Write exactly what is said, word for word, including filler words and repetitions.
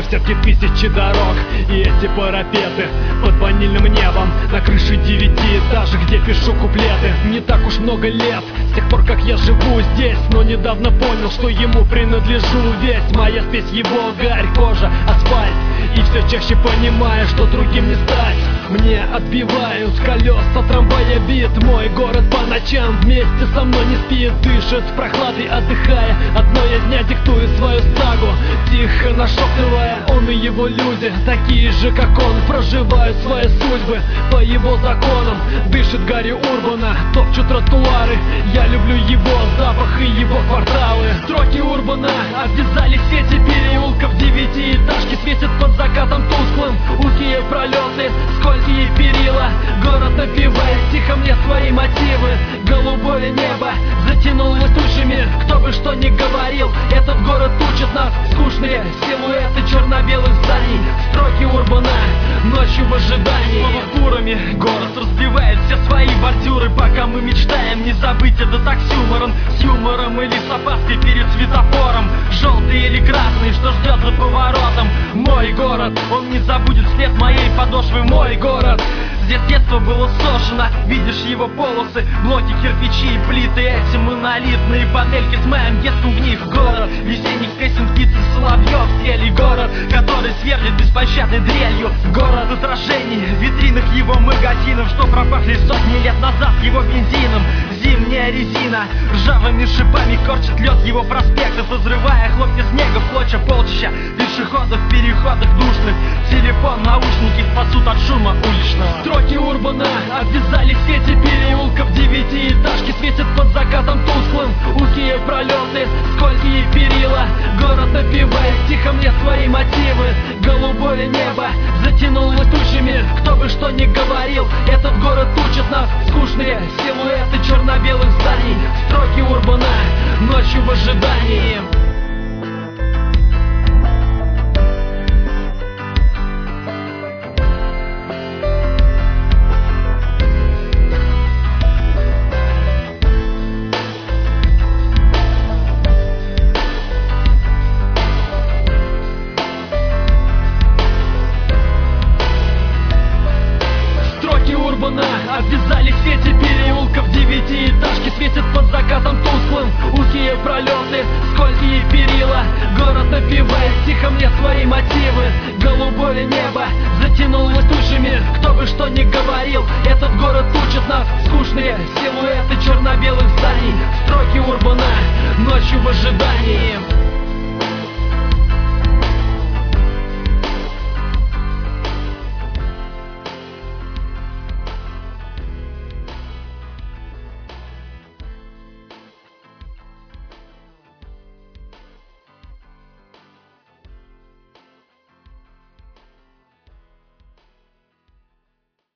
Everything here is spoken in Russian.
в сетке тысячи дорог. И эти парапеты под ванильным небом на крыше девятиэтажек, где пишу куплеты. Не так уж много лет с тех пор, как я живу здесь, но недавно понял, что ему принадлежу весь. Моя спесь, его гарь, кожа, асфальт. И все чаще понимаю, что другим не стать. Мне отбивают с колеса трамвая бит. Мой город по ночам вместе со мной не спит. Дышит прохладой, отдыхая. Одной дня диктует свою сагу, тихо нашептывая. Он и его люди, такие же как он, проживают свои судьбы по его законам. Дышит гарью Урбана, топчут тротуары. Я люблю его запах и его кварталы. Строки Урбана обвязали сети переулков. Девятиэтажки светят под закатом тусклым. Узкие пролеты, скользкие перила. Город напевает тихо мне свои мотивы. Голубое небо затянулось тучами. Кто бы что ни говорил, этот город учит нас. Скучные силуэты черно-белых зданий. Строки Урбана ночью в ожидании. Снова фурами город разбивает все свои бордюры. Пока мы мечтаем не забыть это так с юмором. С юмором или с опаской перед светофором. Желтый или красный, что ждет за поворотом. Мой город, он не забудет след моей подошвы. Мой город, здесь детство было сожжено. Видишь его полосы, блоки, кирпичи и плиты. Эти монолитные панельки с моим детством в них. Город весенних песен, птиц и соловьев. Трели город, который сверлит беспощадной дрелью. Город отражений в витринах его магазинов, что пропахли сотни лет назад его бензином. Зимняя резина ржавыми шипами корчит лед его проспектов, разрывая хлопья снега в клочья полчища пешеходов в переходах душных. Телефон, наушники спасут от шума уличного. Строки Урбана обвязали сети переулков. Девятиэтажки светят под закатом тусклым. Узкие пролеты, скользкие перила. Город напевает тихо мне свои мотивы. Голубое небо затянулось тучами. Кто бы что ни говорил, этот город учит нас. Скучные силуэты черно-белых зданий. Строки Урбана ночью в ожидании. Обвязали сети переулков. Девятиэтажки светят под закатом тусклым. Узкие пролеты, скользкие перила. Город напевает тихо мне свои мотивы. Голубое небо затянулось тучами. Кто бы что ни говорил, этот город учит нас. Скучные силуэты черно-белых зданий. Строки Урбана ночью в ожидании.